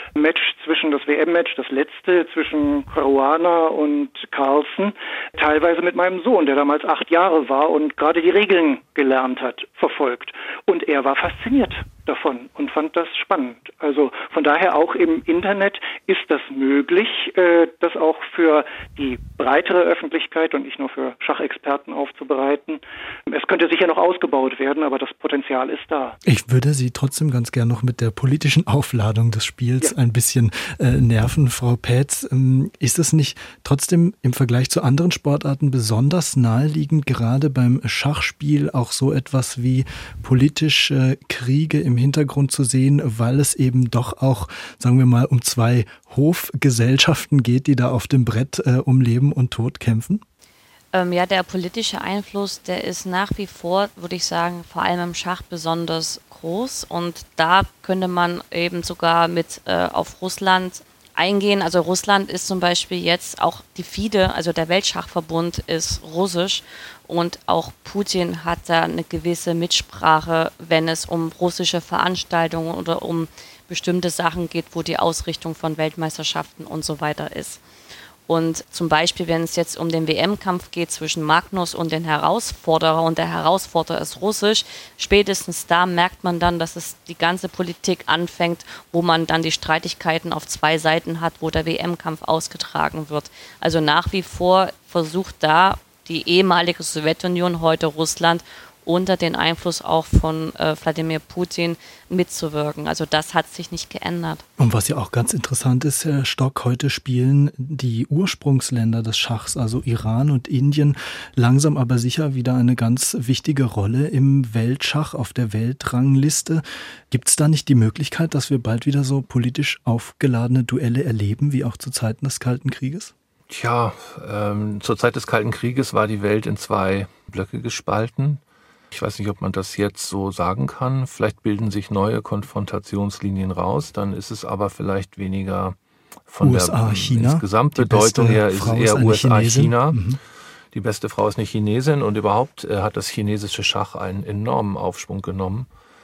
WM-Match, das letzte zwischen Caruana und Carlsen, teilweise mit meinem Sohn, der damals 8 Jahre war und gerade die Regeln gelernt hat, verfolgt. Und er war fasziniert davon und fand das spannend. Also von daher auch im Internet ist das möglich, das auch für die breitere Öffentlichkeit und nicht nur für Schachexperten aufzubereiten. Es könnte sicher noch ausgebaut werden, aber das Potenzial ist da. Ich würde Sie trotzdem ganz gern noch mit der politischen Aufladung des Spiels ein bisschen nerven, Frau Pätz. Ist es nicht trotzdem im Vergleich zu anderen Sportarten besonders naheliegend, gerade beim Schachspiel auch so etwas wie politische Kriege im Hintergrund zu sehen, weil es eben doch auch, sagen wir mal, um 2 Hofgesellschaften geht, die da auf dem Brett um Leben und Tod kämpfen? Ja, der politische Einfluss, der ist nach wie vor, würde ich sagen, vor allem im Schach besonders groß. Und da könnte man eben sogar mit auf Russland eingehen. Also Russland ist zum Beispiel jetzt auch die FIDE, also der Weltschachverbund ist russisch. Und auch Putin hat da eine gewisse Mitsprache, wenn es um russische Veranstaltungen oder um bestimmte Sachen geht, wo die Ausrichtung von Weltmeisterschaften und so weiter ist. Und zum Beispiel, wenn es jetzt um den WM-Kampf geht zwischen Magnus und den Herausforderer und der Herausforderer ist russisch, spätestens da merkt man dann, dass es die ganze Politik anfängt, wo man dann die Streitigkeiten auf 2 Seiten hat, wo der WM-Kampf ausgetragen wird. Also nach wie vor versucht da die ehemalige Sowjetunion, heute Russland, unter den Einfluss auch von Wladimir Putin mitzuwirken. Also das hat sich nicht geändert. Und was ja auch ganz interessant ist, Herr Stock, heute spielen die Ursprungsländer des Schachs, also Iran und Indien, langsam aber sicher wieder eine ganz wichtige Rolle im Weltschach auf der Weltrangliste. Gibt es da nicht die Möglichkeit, dass wir bald wieder so politisch aufgeladene Duelle erleben, wie auch zu Zeiten des Kalten Krieges? Tja, zur Zeit des Kalten Krieges war die Welt in 2 Blöcke gespalten. Ich weiß nicht, ob man das jetzt so sagen kann. Vielleicht bilden sich neue Konfrontationslinien raus. Dann ist es aber vielleicht weniger von USA, der China. Insgesamt Bedeutung her, ist eher USA, China. Mhm. Die beste Frau ist eine Chinesin und überhaupt hat das chinesische Schach einen enormen Aufschwung genommen.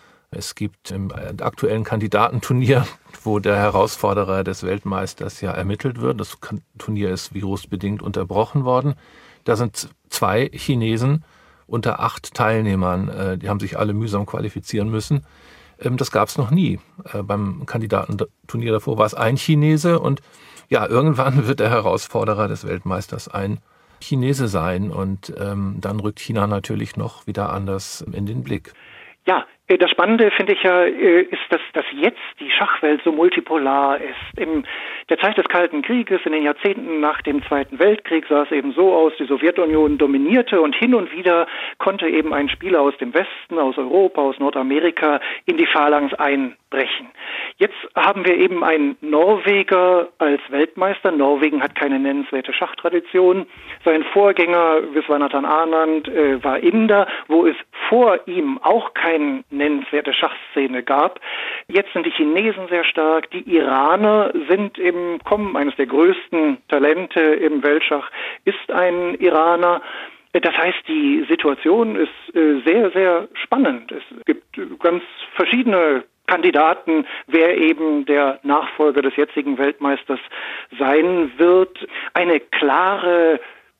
Es gibt im aktuellen Kandidatenturnier, wo der Herausforderer des Weltmeisters ja ermittelt wird. Das Turnier ist virusbedingt unterbrochen worden. Da sind 2 Chinesen unter 8 Teilnehmern. Die haben sich alle mühsam qualifizieren müssen. Das gab es noch nie. Beim Kandidatenturnier davor war es ein Chinese und ja, irgendwann wird der Herausforderer des Weltmeisters ein Chinese sein und dann rückt China natürlich noch wieder anders in den Blick. Ja, das Spannende finde ich ja, ist, dass jetzt die Schachwelt so multipolar ist. In der Zeit des Kalten Krieges, in den Jahrzehnten nach dem Zweiten Weltkrieg, sah es eben so aus, die Sowjetunion dominierte und hin und wieder konnte eben ein Spieler aus dem Westen, aus Europa, aus Nordamerika in die Phalanx einbrechen. Jetzt haben wir eben einen Norweger als Weltmeister. Norwegen hat keine nennenswerte Schachtradition. Sein Vorgänger, Viswanathan Anand, war Inder, wo es vor ihm auch keine nennenswerte Schachszene gab. Jetzt sind die Chinesen sehr stark, die Iraner sind im Kommen. Eines der größten Talente im Weltschach ist ein Iraner. Das heißt, die Situation ist sehr, sehr spannend. Es gibt ganz verschiedene Kandidaten, wer eben der Nachfolger des jetzigen Weltmeisters sein wird. Eine klare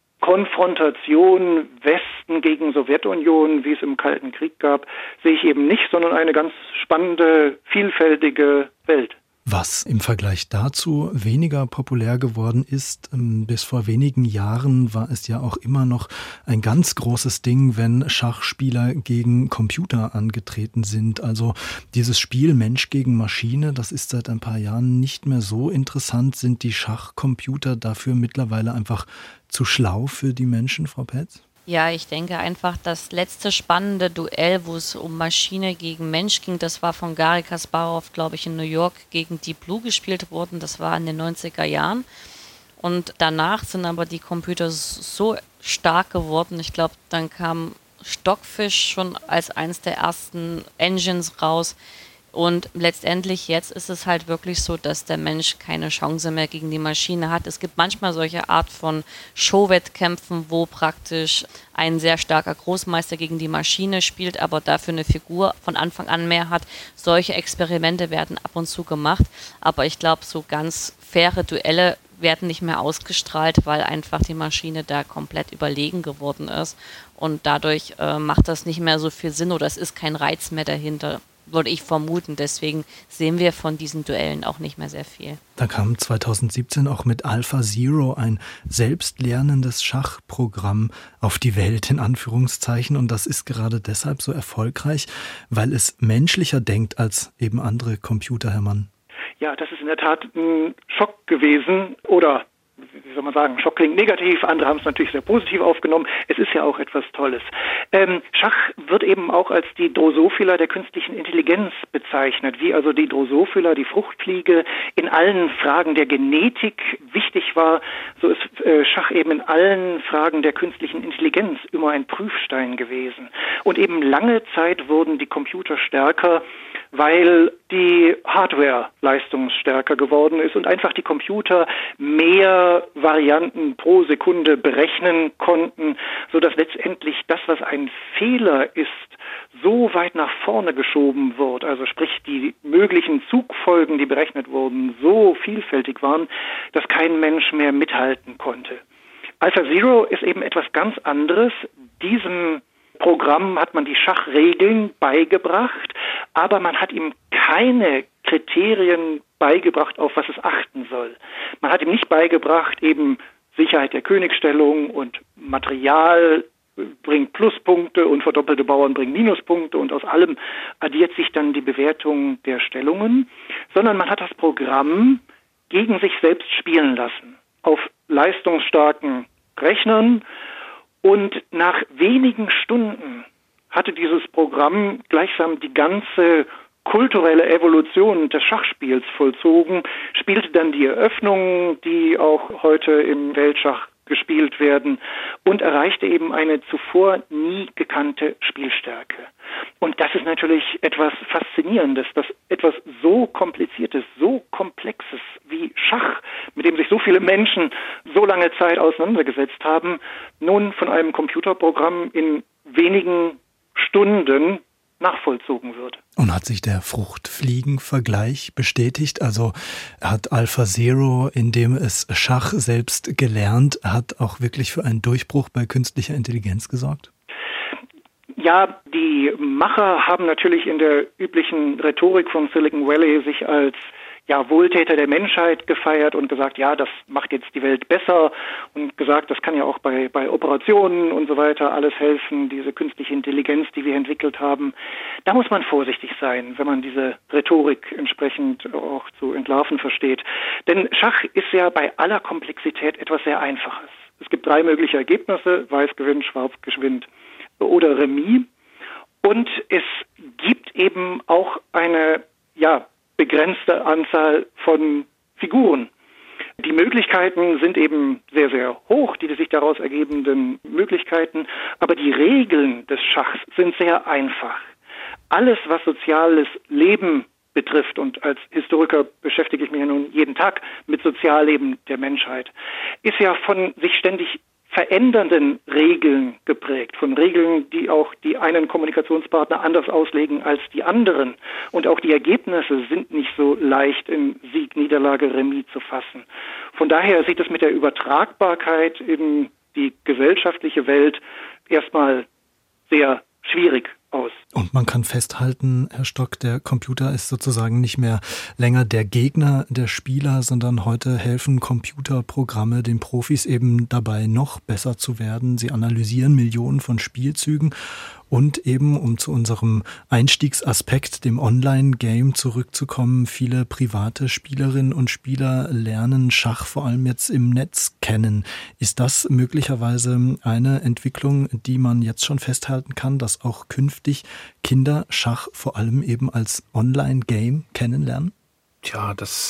Konfrontation Westen gegen Sowjetunion, wie es im Kalten Krieg gab, sehe ich eben nicht, sondern eine ganz spannende, vielfältige Welt. Was im Vergleich dazu weniger populär geworden ist, bis vor wenigen Jahren war es ja auch immer noch ein ganz großes Ding, wenn Schachspieler gegen Computer angetreten sind. Also dieses Spiel Mensch gegen Maschine, das ist seit ein paar Jahren nicht mehr so interessant. Sind die Schachcomputer dafür mittlerweile einfach zu schlau für die Menschen, Frau Pätz? Ja, ich denke einfach, das letzte spannende Duell, wo es um Maschine gegen Mensch ging, das war von Garry Kasparov, glaube ich, in New York gegen Deep Blue gespielt worden. Das war in den 90er Jahren. Und danach sind aber die Computer so stark geworden. Ich glaube, dann kam Stockfish schon als eines der ersten Engines raus. Und letztendlich jetzt ist es halt wirklich so, dass der Mensch keine Chance mehr gegen die Maschine hat. Es gibt manchmal solche Art von Showwettkämpfen, wo praktisch ein sehr starker Großmeister gegen die Maschine spielt, aber dafür eine Figur von Anfang an mehr hat. Solche Experimente werden ab und zu gemacht, aber ich glaube, so ganz faire Duelle werden nicht mehr ausgestrahlt, weil einfach die Maschine da komplett überlegen geworden ist und dadurch macht das nicht mehr so viel Sinn oder es ist kein Reiz mehr dahinter, würde ich vermuten. Deswegen sehen wir von diesen Duellen auch nicht mehr sehr viel. Da kam 2017 auch mit AlphaZero ein selbstlernendes Schachprogramm auf die Welt, in Anführungszeichen. Und das ist gerade deshalb so erfolgreich, weil es menschlicher denkt als eben andere Computer, Herr Mann. Ja, das ist in der Tat ein Schock gewesen oder wie soll man sagen, Schock klingt negativ, andere haben es natürlich sehr positiv aufgenommen. Es ist ja auch etwas Tolles. Schach wird eben auch als die Drosophila der künstlichen Intelligenz bezeichnet, wie also die Drosophila, die Fruchtfliege, in allen Fragen der Genetik wichtig war, so ist Schach eben in allen Fragen der künstlichen Intelligenz immer ein Prüfstein gewesen. Und eben lange Zeit wurden die Computer stärker, weil die Hardware leistungsstärker geworden ist und einfach die Computer mehr Varianten pro Sekunde berechnen konnten, sodass letztendlich das, was ein Fehler ist, so weit nach vorne geschoben wird, also sprich die möglichen Zugfolgen, die berechnet wurden, so vielfältig waren, dass kein Mensch mehr mithalten konnte. AlphaZero ist eben etwas ganz anderes. Diesem Programm hat man die Schachregeln beigebracht, aber man hat ihm keine Kriterien beigebracht, auf was es achten soll. Man hat ihm nicht beigebracht, eben Sicherheit der Königsstellung und Material bringt Pluspunkte und verdoppelte Bauern bringen Minuspunkte und aus allem addiert sich dann die Bewertung der Stellungen, sondern man hat das Programm gegen sich selbst spielen lassen, auf leistungsstarken Rechnern. Und nach wenigen Stunden hatte dieses Programm gleichsam die ganze kulturelle Evolution des Schachspiels vollzogen, spielte dann die Eröffnungen, die auch heute im Weltschach gespielt werden, und erreichte eben eine zuvor nie gekannte Spielstärke. Und das ist natürlich etwas Faszinierendes, dass etwas so Kompliziertes, so Komplexes wie Schach, mit dem sich so viele Menschen so lange Zeit auseinandergesetzt haben, nun von einem Computerprogramm in wenigen Stunden nachvollzogen wird. Und hat sich der Fruchtfliegen-Vergleich bestätigt? Also hat AlphaZero, indem es Schach selbst gelernt hat, auch wirklich für einen Durchbruch bei künstlicher Intelligenz gesorgt? Ja, die Macher haben natürlich in der üblichen Rhetorik von Silicon Valley sich als Wohltäter der Menschheit gefeiert und gesagt, ja, das macht jetzt die Welt besser und gesagt, das kann ja auch bei Operationen und so weiter alles helfen, diese künstliche Intelligenz, die wir entwickelt haben. Da muss man vorsichtig sein, wenn man diese Rhetorik entsprechend auch zu entlarven versteht. Denn Schach ist ja bei aller Komplexität etwas sehr Einfaches. Es gibt 3 mögliche Ergebnisse, Weiß gewinnt, Schwarz gewinnt oder Remis. Und es gibt eben auch eine, begrenzte Anzahl von Figuren. Die Möglichkeit Möglichkeiten sind eben sehr, sehr hoch, die sich daraus ergebenden Möglichkeiten, aber die Regeln des Schachs sind sehr einfach. Alles, was soziales Leben betrifft, und als Historiker beschäftige ich mich ja nun jeden Tag mit Sozialleben der Menschheit, ist ja von sich ständig verändernden Regeln geprägt, von Regeln, die auch die einen Kommunikationspartner anders auslegen als die anderen. Und auch die Ergebnisse sind nicht so leicht in Sieg, Niederlage, Remis zu fassen. Von daher sieht es mit der Übertragbarkeit in die gesellschaftliche Welt erstmal sehr schwierig aus. Und man kann festhalten, Herr Stock, der Computer ist sozusagen nicht mehr länger der Gegner der Spieler, sondern heute helfen Computerprogramme den Profis eben dabei, noch besser zu werden. Sie analysieren Millionen von Spielzügen und eben, um zu unserem Einstiegsaspekt, dem Online-Game zurückzukommen, viele private Spielerinnen und Spieler lernen Schach vor allem jetzt im Netz kennen. Ist das möglicherweise eine Entwicklung, die man jetzt schon festhalten kann, dass auch künftig Kinder Schach vor allem eben als Online-Game kennenlernen? Tja, das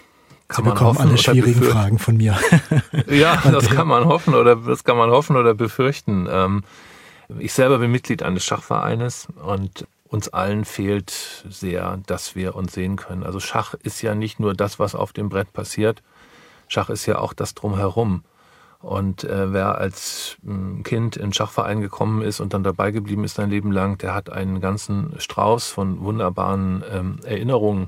Sie bekommen alle schwierigen Fragen von mir. Ja, das kann man hoffen oder befürchten. Ich selber bin Mitglied eines Schachvereines und uns allen fehlt sehr, dass wir uns sehen können. Also Schach ist ja nicht nur das, was auf dem Brett passiert. Schach ist ja auch das Drumherum. Und wer als Kind in den Schachverein gekommen ist und dann dabei geblieben ist sein Leben lang, der hat einen ganzen Strauß von wunderbaren Erinnerungen.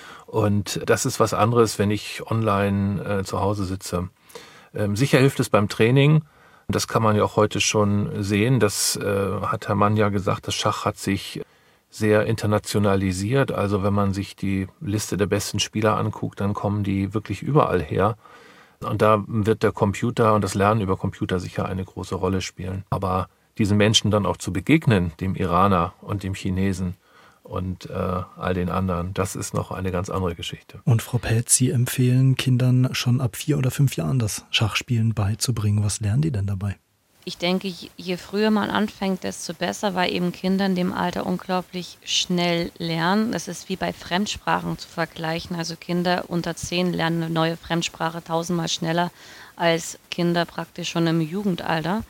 Und das ist was anderes, wenn ich online zu Hause sitze. Sicher hilft es beim Training. Das kann man ja auch heute schon sehen. Das hat Herr Mann ja gesagt, das Schach hat sich sehr internationalisiert. Also wenn man sich die Liste der besten Spieler anguckt, dann kommen die wirklich überall her. Und da wird der Computer und das Lernen über Computer sicher eine große Rolle spielen. Aber diesen Menschen dann auch zu begegnen, dem Iraner und dem Chinesen und all den anderen, das ist noch eine ganz andere Geschichte. Und Frau Pelz, Sie empfehlen Kindern schon ab 4 oder 5 Jahren das Schachspielen beizubringen. Was lernen die denn dabei? Ich denke, je früher man anfängt, desto besser, weil eben Kinder in dem Alter unglaublich schnell lernen. Das ist wie bei Fremdsprachen zu vergleichen. Also Kinder unter 10 lernen eine neue Fremdsprache 1000-mal schneller als Kinder praktisch schon im Jugendalter.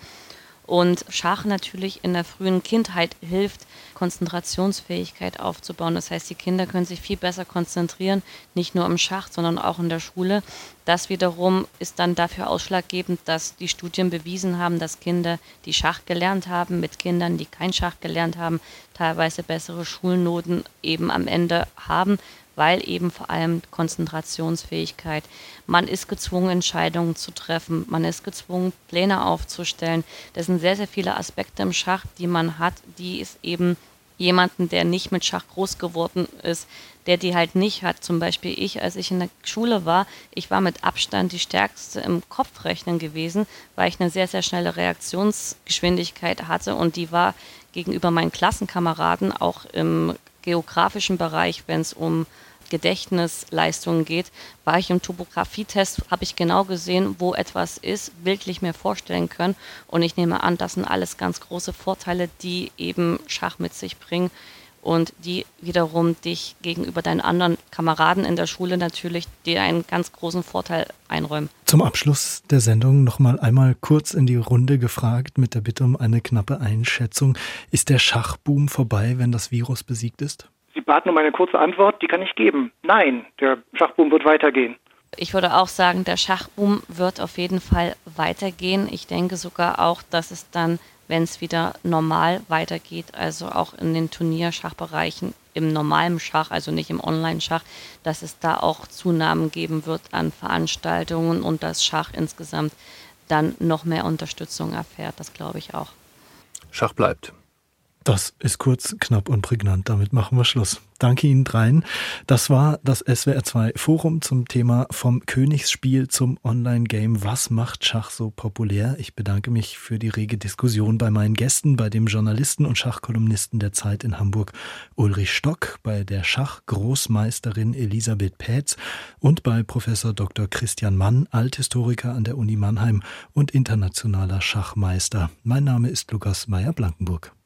Und Schach natürlich in der frühen Kindheit hilft, Konzentrationsfähigkeit aufzubauen. Das heißt, die Kinder können sich viel besser konzentrieren, nicht nur im Schach, sondern auch in der Schule. Das wiederum ist dann dafür ausschlaggebend, dass die Studien bewiesen haben, dass Kinder, die Schach gelernt haben, mit Kindern, die kein Schach gelernt haben, teilweise bessere Schulnoten eben am Ende haben, weil eben vor allem Konzentrationsfähigkeit. Man ist gezwungen, Entscheidungen zu treffen, man ist gezwungen, Pläne aufzustellen. Das sind sehr, sehr viele Aspekte im Schach, die man hat, die es eben jemanden, der nicht mit Schach groß geworden ist, der die halt nicht hat. Zum Beispiel ich, als ich in der Schule war, ich war mit Abstand die Stärkste im Kopfrechnen gewesen, weil ich eine sehr, sehr schnelle Reaktionsgeschwindigkeit hatte und die war gegenüber meinen Klassenkameraden auch im geografischen Bereich, wenn es um Gedächtnisleistungen geht, war ich im Topografietest, habe ich genau gesehen, wo etwas ist, bildlich mir vorstellen können. Und ich nehme an, das sind alles ganz große Vorteile, die eben Schach mit sich bringen und die wiederum dich gegenüber deinen anderen Kameraden in der Schule natürlich dir einen ganz großen Vorteil einräumen. Zum Abschluss der Sendung noch mal einmal kurz in die Runde gefragt mit der Bitte um eine knappe Einschätzung. Ist der Schachboom vorbei, wenn das Virus besiegt ist? Sie baten um eine kurze Antwort, die kann ich geben. Nein, der Schachboom wird weitergehen. Ich würde auch sagen, der Schachboom wird auf jeden Fall weitergehen. Ich denke sogar auch, dass es dann, wenn es wieder normal weitergeht, also auch in den Turnierschachbereichen im normalen Schach, also nicht im Online-Schach, dass es da auch Zunahmen geben wird an Veranstaltungen und das Schach insgesamt dann noch mehr Unterstützung erfährt. Das glaube ich auch. Schach bleibt. Das ist kurz, knapp und prägnant. Damit machen wir Schluss. Danke Ihnen dreien. Das war das SWR2 Forum zum Thema vom Königsspiel zum Online-Game. Was macht Schach so populär? Ich bedanke mich für die rege Diskussion bei meinen Gästen, bei dem Journalisten und Schachkolumnisten der Zeit in Hamburg Ulrich Stock, bei der Schachgroßmeisterin Elisabeth Pähtz und bei Professor Dr. Christian Mann, Althistoriker an der Uni Mannheim und internationaler Schachmeister. Mein Name ist Lukas Meyer-Blankenburg.